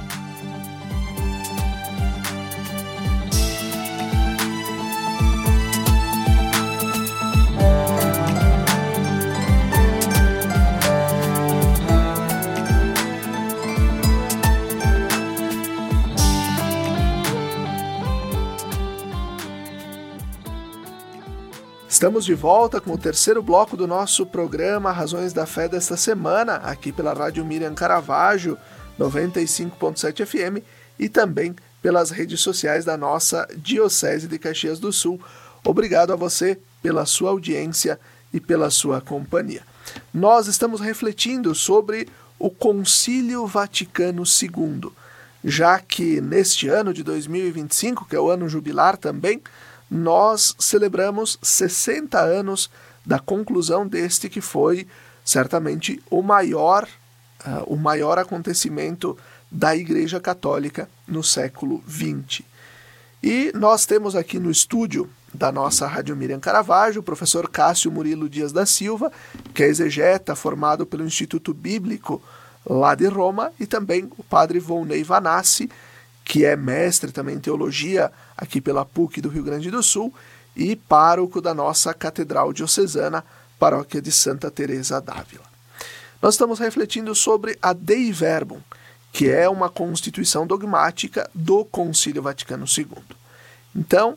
Estamos de volta com o terceiro bloco do nosso programa Razões da Fé desta semana, aqui pela Rádio Miriam Caravaggio, noventa e cinco ponto sete F M, e também pelas redes sociais da nossa Diocese de Caxias do Sul. Obrigado a você pela sua audiência e pela sua companhia. Nós estamos refletindo sobre o Concílio Vaticano segundo, já que neste ano de dois mil e vinte e cinco, que é o ano jubilar também, nós celebramos sessenta anos da conclusão deste que foi certamente o maior, uh, o maior acontecimento da Igreja Católica no século vinte. E nós temos aqui no estúdio da nossa Rádio Miriam Caravaggio o professor Cássio Murilo Dias da Silva, que é exegeta formado pelo Instituto Bíblico lá de Roma, e também o padre Volney Vanassi, que é mestre também em teologia aqui pela P U C do Rio Grande do Sul e pároco da nossa Catedral Diocesana, Paróquia de Santa Teresa d'Ávila. Nós estamos refletindo sobre a Dei Verbum, que é uma constituição dogmática do Concílio Vaticano segundo. Então,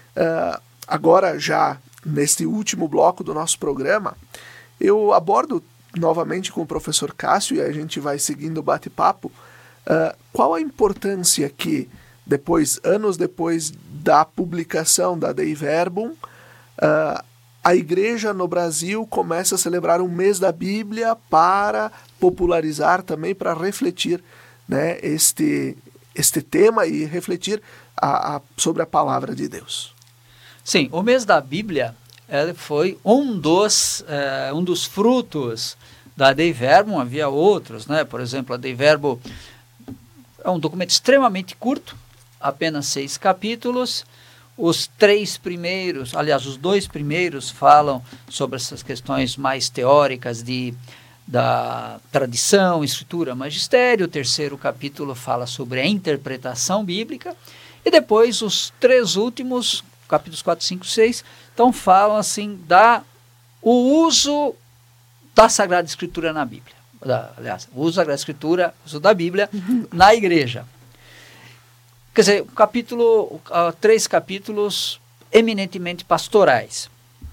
agora já neste último bloco do nosso programa, eu abordo novamente com o professor Cássio, e a gente vai seguindo o bate-papo, Uh, qual a importância que, depois, anos depois da publicação da Dei Verbum, uh, a Igreja no Brasil começa a celebrar um mês da Bíblia para popularizar também, para refletir, né, este, este tema e refletir a, a, sobre a Palavra de Deus? Sim, o mês da Bíblia ele foi um dos, uh, um dos frutos da Dei Verbum. Havia outros, né? Por exemplo, a Dei Verbum é um documento extremamente curto, apenas seis capítulos. Os três primeiros, aliás, os dois primeiros falam sobre essas questões mais teóricas de, da tradição, escritura, magistério. O terceiro capítulo fala sobre a interpretação bíblica. E depois os três últimos, capítulos quatro, cinco, seis, então falam assim da o uso da Sagrada Escritura na Bíblia. Da, aliás, o uso da Escritura, o uso da Bíblia uhum. na igreja. Quer dizer, um capítulo, uh, três capítulos eminentemente pastorais.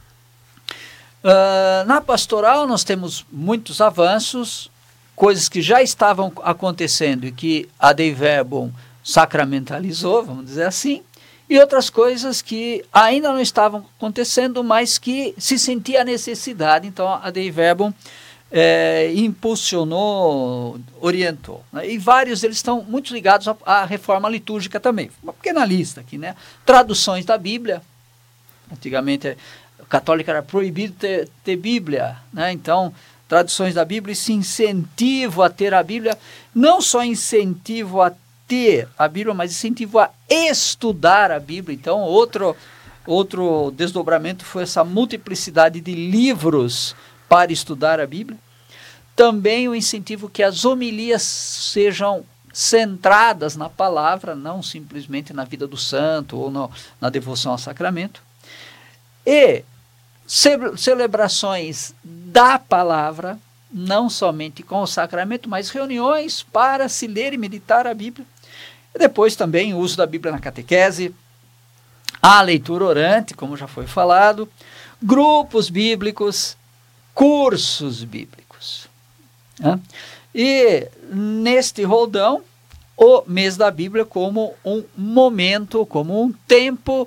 Uh, na pastoral nós temos muitos avanços, coisas que já estavam acontecendo e que a Dei Verbum sacramentalizou, vamos dizer assim, e outras coisas que ainda não estavam acontecendo, mas que se sentia a necessidade. Então a Dei Verbum É, impulsionou, orientou. Né? E vários deles estão muito ligados à, à reforma litúrgica também. Uma pequena lista aqui, né? Traduções da Bíblia. Antigamente, a católica era proibido ter, ter Bíblia, né? Então, traduções da Bíblia, esse incentivo a ter a Bíblia, não só incentivo a ter a Bíblia, mas incentivo a estudar a Bíblia. Então, outro, outro desdobramento foi essa multiplicidade de livros para estudar a Bíblia. Também o incentivo que as homilias sejam centradas na palavra, não simplesmente na vida do santo ou no, na devoção ao sacramento. E ce- celebrações da palavra, não somente com o sacramento, mas reuniões para se ler e meditar a Bíblia. E depois também o uso da Bíblia na catequese, a leitura orante, como já foi falado, grupos bíblicos, cursos bíblicos. Né? E neste roldão, o mês da Bíblia como um momento, como um tempo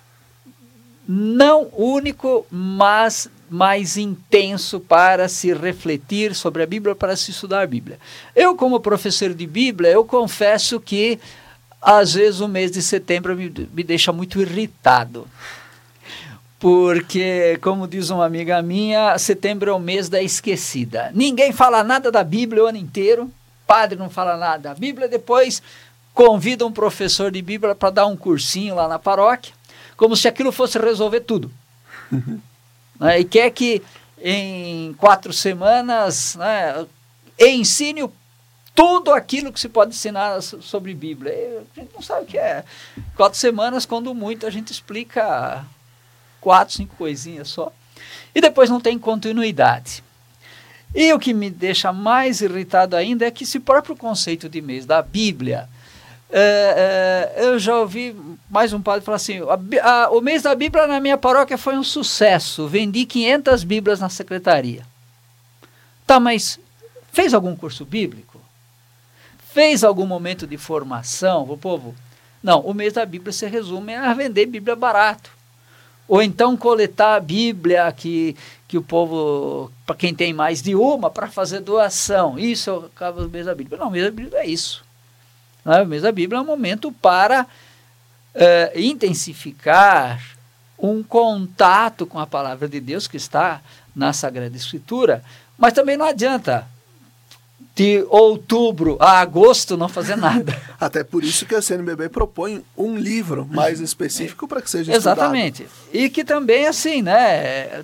não único, mas mais intenso para se refletir sobre a Bíblia, para se estudar a Bíblia. Eu, como professor de Bíblia, eu confesso que às vezes o mês de setembro me, me deixa muito irritado. Porque, como diz uma amiga minha, setembro é o mês da esquecida. Ninguém fala nada da Bíblia o ano inteiro, padre não fala nada da Bíblia, depois convida um professor de Bíblia para dar um cursinho lá na paróquia, como se aquilo fosse resolver tudo. Né? E quer que em quatro semanas, né, ensine tudo aquilo que se pode ensinar sobre Bíblia. E a gente não sabe o que é. Quatro semanas, quando muito, a gente explica quatro, cinco coisinhas só. E depois não tem continuidade. E o que me deixa mais irritado ainda é que esse próprio conceito de mês da Bíblia, é, é, eu já ouvi mais um padre falar assim, a, a, o mês da Bíblia na minha paróquia foi um sucesso, vendi quinhentas Bíblias na secretaria. Tá, mas fez algum curso bíblico? Fez algum momento de formação para o povo? Não, o mês da Bíblia se resume a vender Bíblia barato. Ou então coletar a Bíblia que, que o povo, para quem tem mais de uma, para fazer doação. Isso acaba o mês da Bíblia. Não, o mês da Bíblia é isso. Não, o mês da Bíblia é um momento para é, intensificar um contato com a palavra de Deus que está na Sagrada Escritura, mas também não adianta de outubro a agosto não fazer nada. Até por isso que a C N B B propõe um livro mais específico para que seja Exatamente. estudado. E que também, assim, né, é,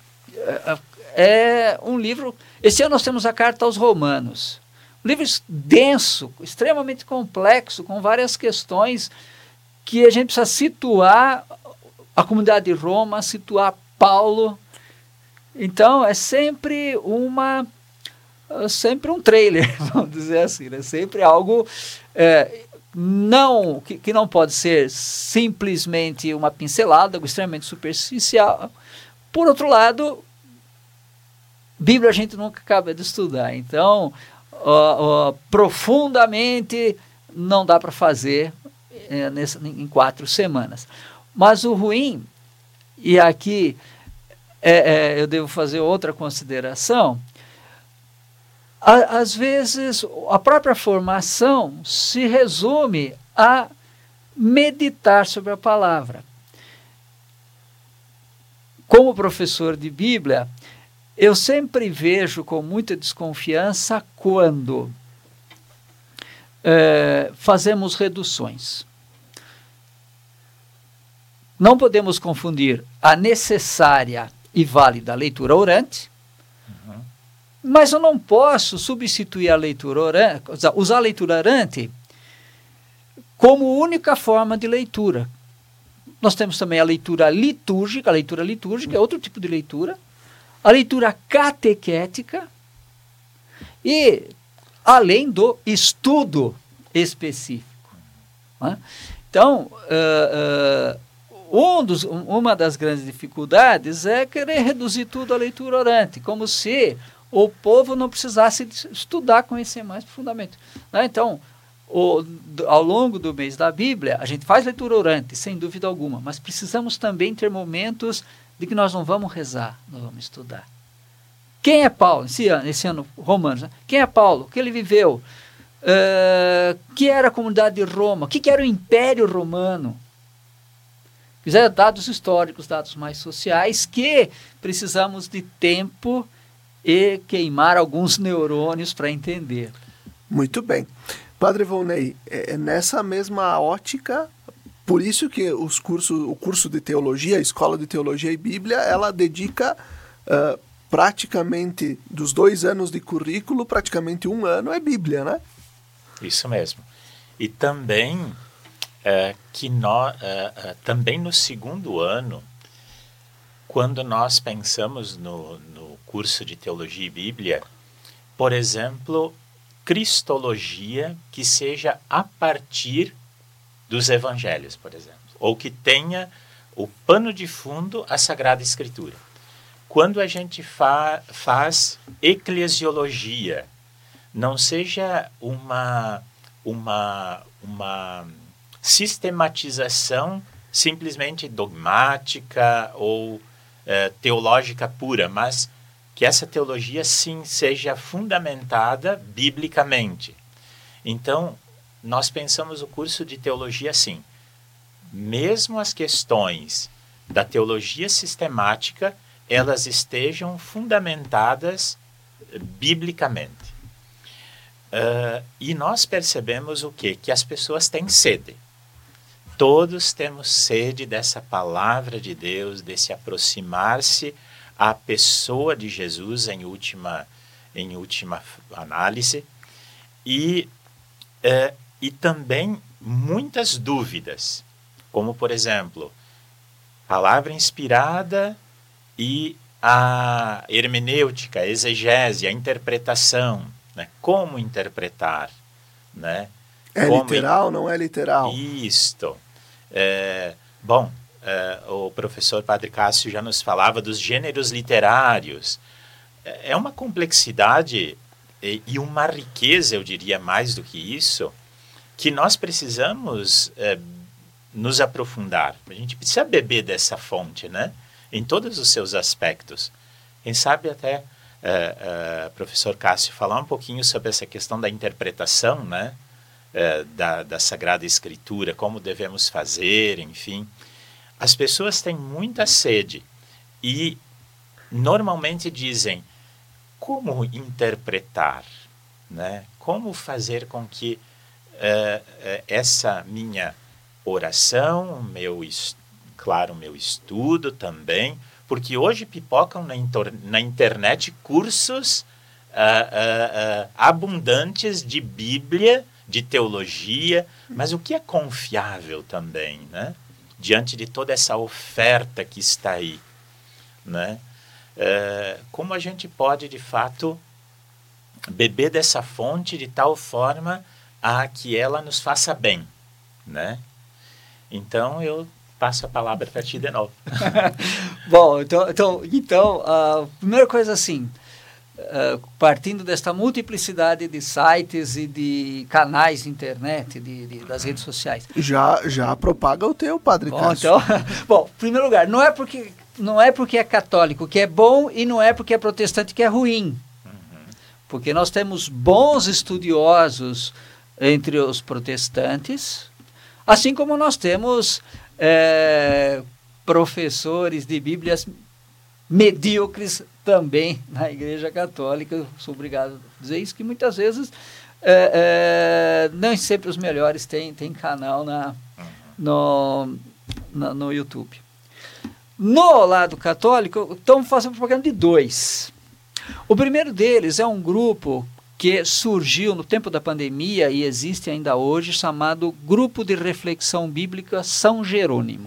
é um livro... Esse ano nós temos a Carta aos Romanos. Um livro denso, extremamente complexo, com várias questões que a gente precisa situar a comunidade de Roma, situar Paulo. Então, é sempre uma... sempre um trailer, vamos dizer assim, né? Sempre algo é, não, que, que não pode ser simplesmente uma pincelada, algo extremamente superficial. Por outro lado, Bíblia a gente nunca acaba de estudar, então ó, ó, profundamente não dá para fazer é, nessa, em quatro semanas. Mas o ruim, e aqui é, é, eu devo fazer outra consideração, às vezes, a própria formação se resume a meditar sobre a palavra. Como professor de Bíblia, eu sempre vejo com muita desconfiança quando é, fazemos reduções. Não podemos confundir a necessária e válida leitura orante, mas eu não posso substituir a leitura orante, usar a leitura orante como única forma de leitura. Nós temos também a leitura litúrgica, a leitura litúrgica é outro tipo de leitura, a leitura catequética e além do estudo específico. Né? Então, uh, uh, um dos, um, uma das grandes dificuldades é querer reduzir tudo à leitura orante, como se o povo não precisasse estudar, conhecer mais profundamente. Né? Então, o, ao longo do mês da Bíblia, a gente faz leitura orante, sem dúvida alguma, mas precisamos também ter momentos de que nós não vamos rezar, nós vamos estudar. Quem é Paulo? Esse ano, esse ano Romanos, né? Quem é Paulo? O que ele viveu? Uh, que era a comunidade de Roma? O que, que era o Império Romano? Fizeram dados históricos, dados mais sociais, que precisamos de tempo e queimar alguns neurônios para entender. Muito bem. Padre Volney, é nessa mesma ótica, por isso que os cursos, o curso de teologia, a escola de teologia e Bíblia, ela dedica uh, praticamente, dos dois anos de currículo, praticamente um ano é Bíblia, né? Isso mesmo. E também, é, que nós, é, é, também no segundo ano, quando nós pensamos no, no curso de Teologia e Bíblia, por exemplo, cristologia que seja a partir dos evangelhos, por exemplo, ou que tenha o pano de fundo a Sagrada Escritura. Quando a gente fa faz eclesiologia, não seja uma, uma, uma sistematização simplesmente dogmática ou eh, teológica pura, mas que essa teologia sim seja fundamentada biblicamente. Então, nós pensamos o curso de teologia assim, mesmo as questões da teologia sistemática, elas estejam fundamentadas biblicamente. Uh, e nós percebemos o quê? Que as pessoas têm sede. Todos temos sede dessa palavra de Deus, desse aproximar-se à pessoa de Jesus em última, em última análise. E, uh, e também muitas dúvidas, como, por exemplo, palavra inspirada e a hermenêutica, a exegese, a interpretação, né? Como interpretar, né? É Como literal, não é literal? Isto. É, bom, é, o professor Padre Cássio já nos falava dos gêneros literários. É uma complexidade e, e uma riqueza, eu diria mais do que isso, que nós precisamos é, nos aprofundar. A gente precisa beber dessa fonte, né? Em todos os seus aspectos. Quem sabe até, uh, uh, professor Cássio, falar um pouquinho sobre essa questão da interpretação, né, uh, da, da Sagrada Escritura, como devemos fazer, enfim. As pessoas têm muita sede e normalmente dizem como interpretar, né? Como fazer com que uh, uh, essa minha oração, meu estudo, claro, meu estudo também, porque hoje pipocam na, na internet cursos uh, uh, uh, abundantes de Bíblia, de teologia, mas o que é confiável também, né? Diante de toda essa oferta que está aí, né? Uh, como a gente pode, de fato, beber dessa fonte de tal forma a que ela nos faça bem, né? Então, eu passo a palavra para ti de novo. Bom, então, então, então a primeira coisa assim, uh, partindo desta multiplicidade de sites e de canais de internet, de, de, das redes sociais. Já, já propaga o teu, Padre Bom, Cássio. então, bom, em primeiro lugar, não é, porque, não é porque é católico que é bom e não é porque é protestante que é ruim. Uhum. Porque nós temos bons estudiosos entre os protestantes, assim como nós temos É, professores de Bíblias medíocres também na Igreja Católica. Eu sou obrigado a dizer isso, que muitas vezes é, é, nem sempre os melhores têm, têm canal na, no, na, no YouTube. No lado católico, estamos fazendo propaganda de dois. O primeiro deles é um grupo que surgiu no tempo da pandemia e existe ainda hoje, chamado Grupo de Reflexão Bíblica São Jerônimo.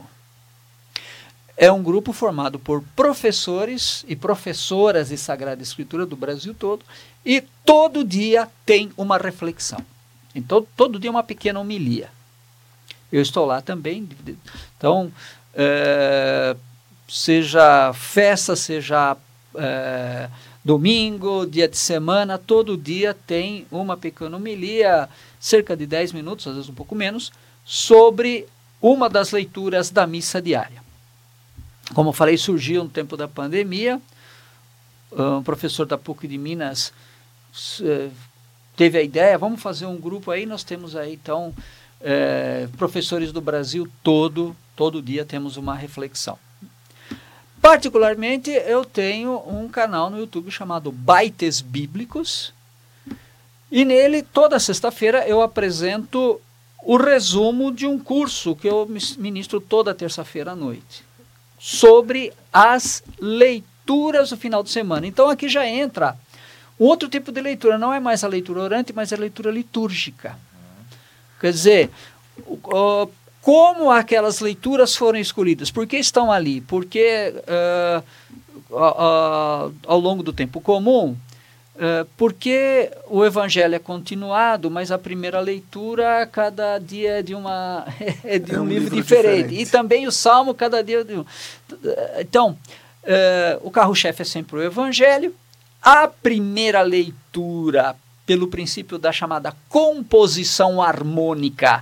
É um grupo formado por professores e professoras de Sagrada Escritura do Brasil todo, e todo dia tem uma reflexão. Então, todo dia uma pequena homilia. Eu estou lá também. Então, é, seja festa, seja é, domingo, dia de semana, todo dia tem uma pequena homilia, cerca de dez minutos, às vezes um pouco menos, sobre uma das leituras da missa diária. Como eu falei, surgiu no tempo da pandemia. Um professor da P U C de Minas uh, teve a ideia, vamos fazer um grupo aí, nós temos aí, então, uh, professores do Brasil todo, todo dia temos uma reflexão. Particularmente, eu tenho um canal no YouTube chamado Baites Bíblicos, e nele, toda sexta-feira, eu apresento o resumo de um curso que eu ministro toda terça-feira à noite, sobre as leituras do final de semana. Então aqui já entra um outro tipo de leitura, não é mais a leitura orante, mas a leitura litúrgica. Quer dizer, uh, como aquelas leituras foram escolhidas, por que estão ali, porque uh, uh, uh, ao longo do tempo comum, Uh, porque o evangelho é continuado, mas a primeira leitura cada dia é de, uma, é de é um, um livro, livro diferente. diferente. E também o salmo cada dia é de um. Então, uh, o carro-chefe é sempre o evangelho. A primeira leitura, pelo princípio da chamada composição harmônica,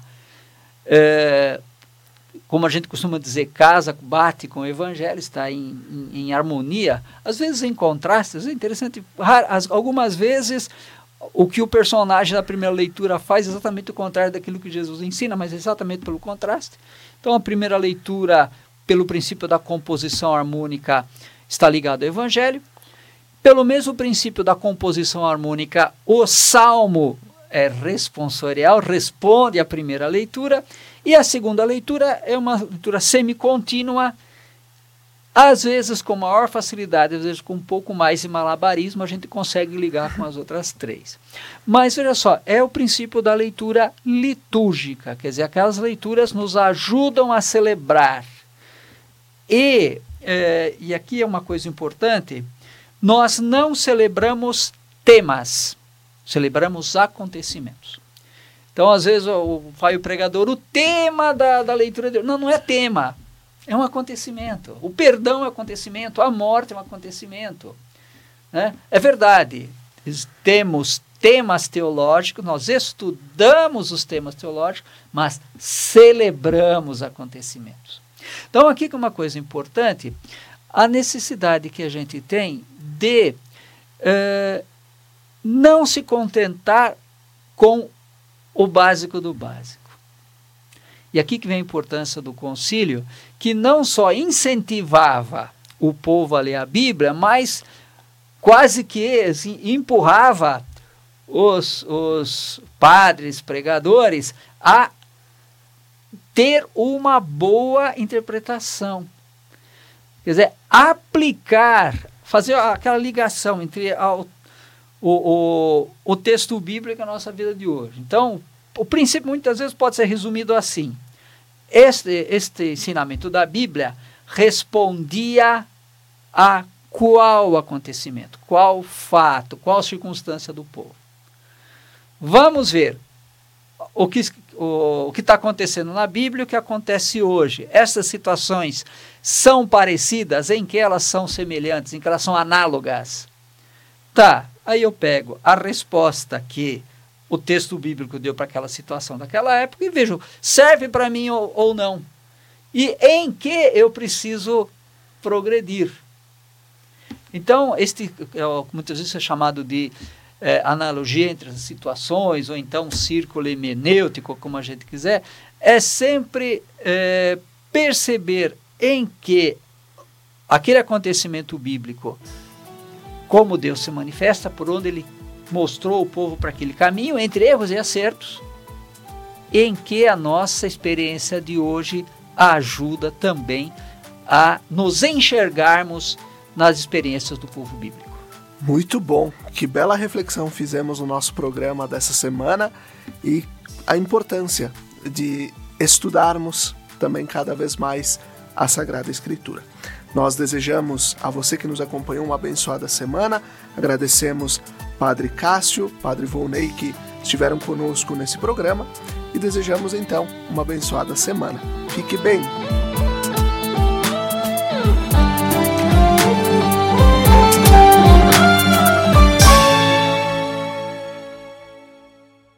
uh, como a gente costuma dizer, casa, bate com o evangelho, está em, em, em harmonia, às vezes em contrastes, é interessante, as, algumas vezes o que o personagem da primeira leitura faz é exatamente o contrário daquilo que Jesus ensina, mas exatamente pelo contraste. Então a primeira leitura, pelo princípio da composição harmônica, está ligada ao evangelho. Pelo mesmo princípio da composição harmônica, o salmo é responsorial, responde à primeira leitura, e a segunda leitura é uma leitura semicontínua, às vezes com maior facilidade, às vezes com um pouco mais de malabarismo, a gente consegue ligar com as outras três. Mas, veja só, é o princípio da leitura litúrgica, quer dizer, aquelas leituras nos ajudam a celebrar. E, é, e aqui é uma coisa importante, nós não celebramos temas, celebramos acontecimentos. Então, às vezes, o, vai o pregador, o tema da, da leitura de... Não, não é tema, é um acontecimento. O perdão é um acontecimento, a morte é um acontecimento. Né? É verdade, temos temas teológicos, nós estudamos os temas teológicos, mas celebramos acontecimentos. Então, aqui que é uma coisa importante, a necessidade que a gente tem de uh, não se contentar com o básico do básico. E aqui que vem a importância do concílio, que não só incentivava o povo a ler a Bíblia, mas quase que assim, empurrava os, os padres, pregadores, a ter uma boa interpretação. Quer dizer, aplicar, fazer aquela ligação entre a, O, o, o texto bíblico é a nossa vida de hoje. Então, o princípio muitas vezes pode ser resumido assim. Este, este ensinamento da Bíblia respondia a qual acontecimento, qual fato, qual circunstância do povo. Vamos ver o que o, o que está acontecendo na Bíblia e o que acontece hoje. Essas situações são parecidas, em que elas são semelhantes, em que elas são análogas. Tá. Aí eu pego a resposta que o texto bíblico deu para aquela situação daquela época e vejo, serve para mim ou, ou não. E em que eu preciso progredir. Então, este muitas vezes é chamado de é, analogia entre as situações, ou então círculo hermenêutico, como a gente quiser, é sempre é, perceber em que aquele acontecimento bíblico, como Deus se manifesta, por onde Ele mostrou o povo para aquele caminho, entre erros e acertos, em que a nossa experiência de hoje ajuda também a nos enxergarmos nas experiências do povo bíblico. Muito bom, que bela reflexão fizemos no nosso programa dessa semana e a importância de estudarmos também cada vez mais a Sagrada Escritura. Nós desejamos a você que nos acompanhou uma abençoada semana, agradecemos Padre Cássio, Padre Volney que estiveram conosco nesse programa e desejamos então uma abençoada semana. Fique bem!